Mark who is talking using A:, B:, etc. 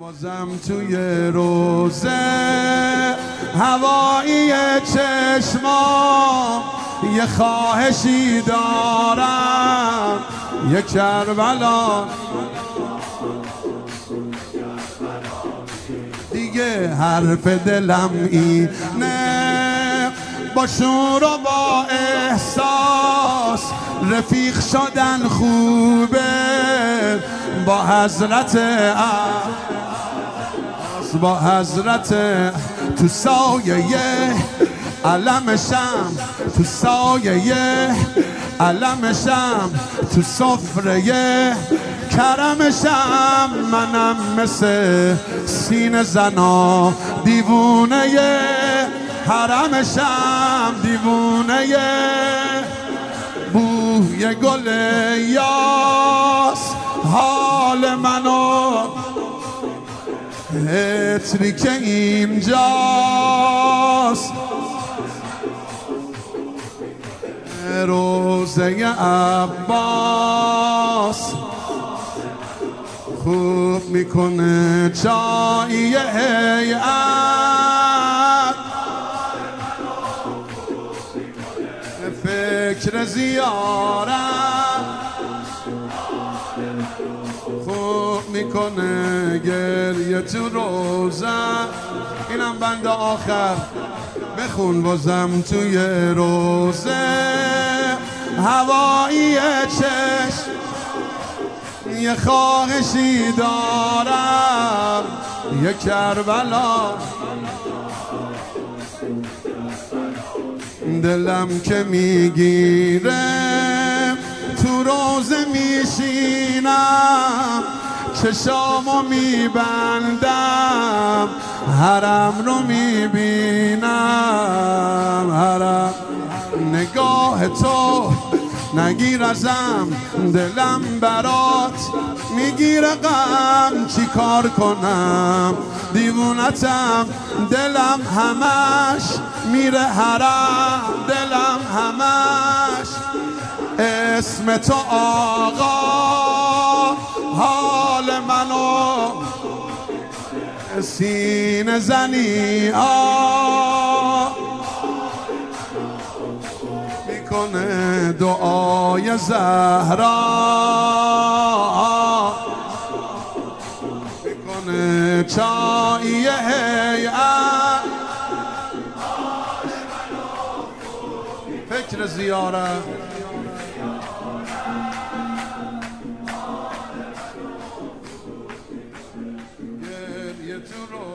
A: بازم توی روزه هوایی چشمام یه خواهشی دارم، یه کربلا دیگه حرف دلم اینه، با شور و با احساس رفیق شدن خوبه، با حضرت با حضرت تو سایه علمشم، تو سایه علمشم، تو سفره کرمشم، منم مثل سینه زنا دیوونه حرمشم، دیوونه بوی گل یاس حال منو، عطری که اینجاست روزه عباس، خوب میکنه چایی هیئت، فکر زیارت خوب میکنه، گریه تو روزه. اینم بند آخر بخون بازم توی روزه هوایی چشم یه خواهشی دارم، یه کربلا دلم که میگیره، تو روزه میشینم چشامو میبندم، حرم رو میبینم، حرم نگاه تو نگیر ازم، دلم برات میگیره غم، چی کار کنم دیوونتم، دلم همش میره حرم، دلم همش اسم تو آقا، حال منو سینه زنی میکنه، دعای زهرا میکنه، چایی هیئت، فکر زیارت گریه تو رو